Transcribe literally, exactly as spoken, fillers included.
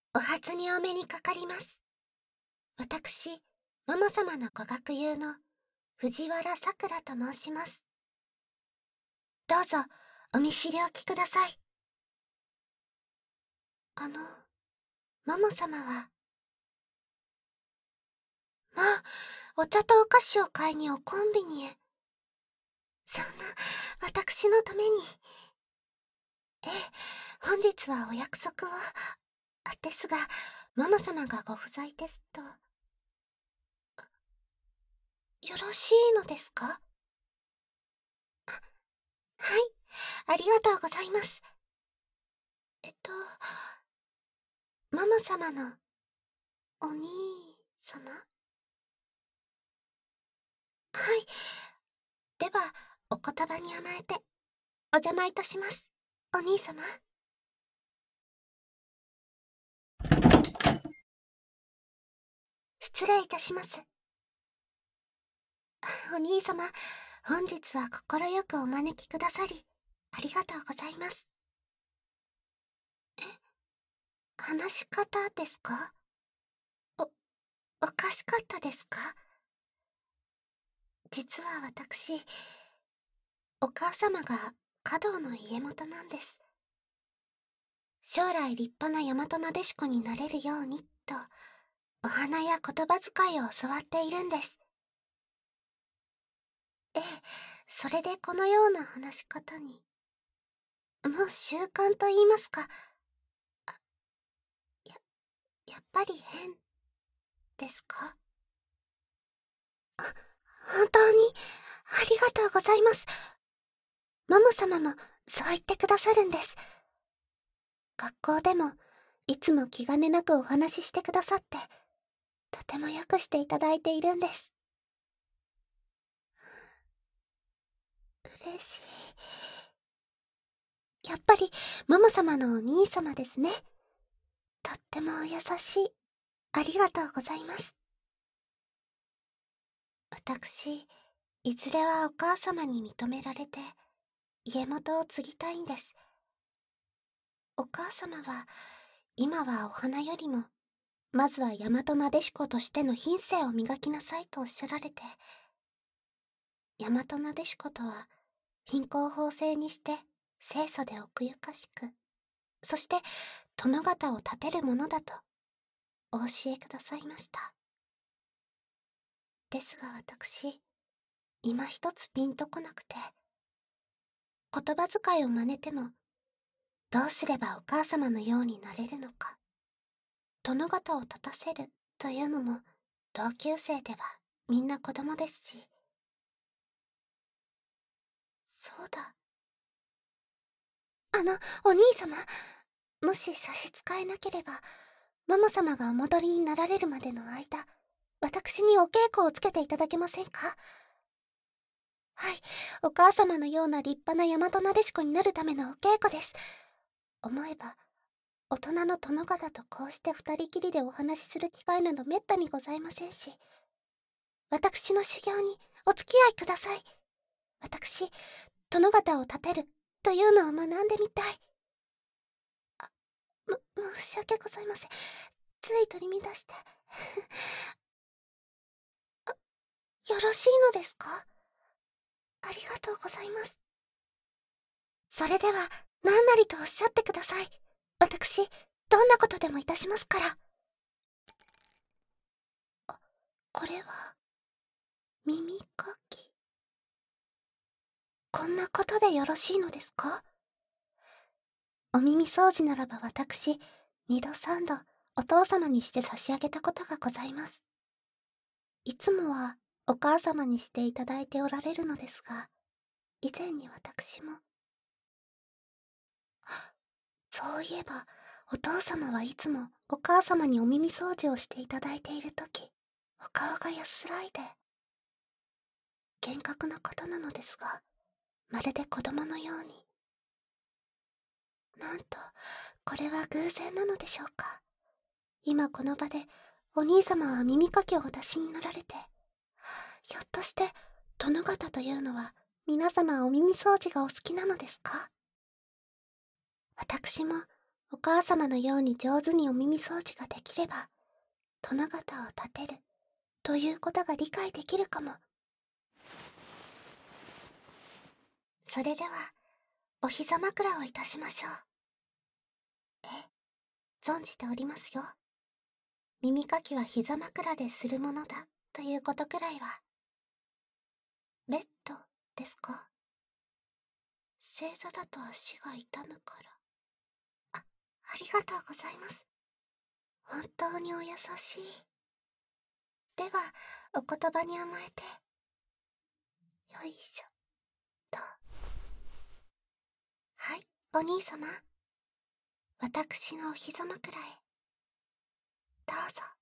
お初にお目にかかります。私、ママ様のご学友の藤原さくらと申します。どうぞ、お見知りおきください。あの、ママ様は、まあ、お茶とお菓子を買いにおコンビニへ。そんな、私のために。ええ、本日はお約束を。あですが、ママ様がご不在ですと。よろしいのですか？はい、ありがとうございます。えっと、ママ様の、お兄様？はい。では、お言葉に甘えて、お邪魔いたします。お兄様。失礼いたします。お兄様、本日は心よくお招きくださり、ありがとうございます。え、話し方ですか？お、おかしかったですか？実は私、お母様が華道の家元なんです。将来立派な大和なでしこになれるように、と、お花や言葉遣いを教わっているんです。ええ、それでこのような話し方に。もう習慣と言いますか。あ、や、やっぱり変、ですか？あ、本当に、ありがとうございます。ママ様も、そう言ってくださるんです。学校でも、いつも気兼ねなくお話ししてくださって、とてもよくしていただいているんです。嬉しい。やっぱり、ママ様のお兄様ですね。とってもお優しい。ありがとうございます。私、いずれはお母様に認められて、家元を継ぎたいんです。お母様は、今はお花よりも、まずは大和なでしことしての品性を磨きなさいとおっしゃられて、大和なでしことは、品行方正にして、清楚で奥ゆかしく、そして、殿方を立てるものだと、お教えくださいました。ですが私、今一つピンとこなくて、言葉遣いを真似ても、どうすればお母様のようになれるのか、殿方を立たせるというのも、同級生ではみんな子供ですし。そうだ。あの、お兄様、もし差し支えなければ、ママ様がお戻りになられるまでの間、私にお稽古をつけていただけませんか？はい、お母様のような立派な大和なでしこになるためのお稽古です。思えば、大人の殿方とこうして二人きりでお話しする機会などめったにございませんし、私の修行にお付き合いください。私、殿方を立てるというのを学んでみたい。あ、む、申し訳ございません。つい取り乱して。あ、よろしいのですか？ありがとうございます。それでは、何なりとおっしゃってください。私、どんなことでもいたしますから。あ、これは、耳かき。こんなことでよろしいのですか？お耳掃除ならば私、二度三度、お父様にして差し上げたことがございます。いつもは、お母様にしていただいておられるのですが、以前に私も。そういえば、お父様はいつもお母様にお耳掃除をしていただいているとき、お顔が安らいで、厳格な方なのですが、まるで子供のように。なんと、これは偶然なのでしょうか。今この場で、お兄様は耳かきをお出しになられて、ひょっとして、殿方というのは、皆様お耳掃除がお好きなのですか？私も、 お母様のように上手にお耳掃除ができれば、殿方を立てる、ということが理解できるかも。それでは、お膝枕をいたしましょう。ええ、存じておりますよ。耳かきは膝枕でするものだ、ということくらいは。ベッド、ですか？正座だと足が痛むから。あ、ありがとうございます。本当にお優しい。では、お言葉に甘えて。よいしょ、と。はい、お兄様。私のお膝枕へ。どうぞ。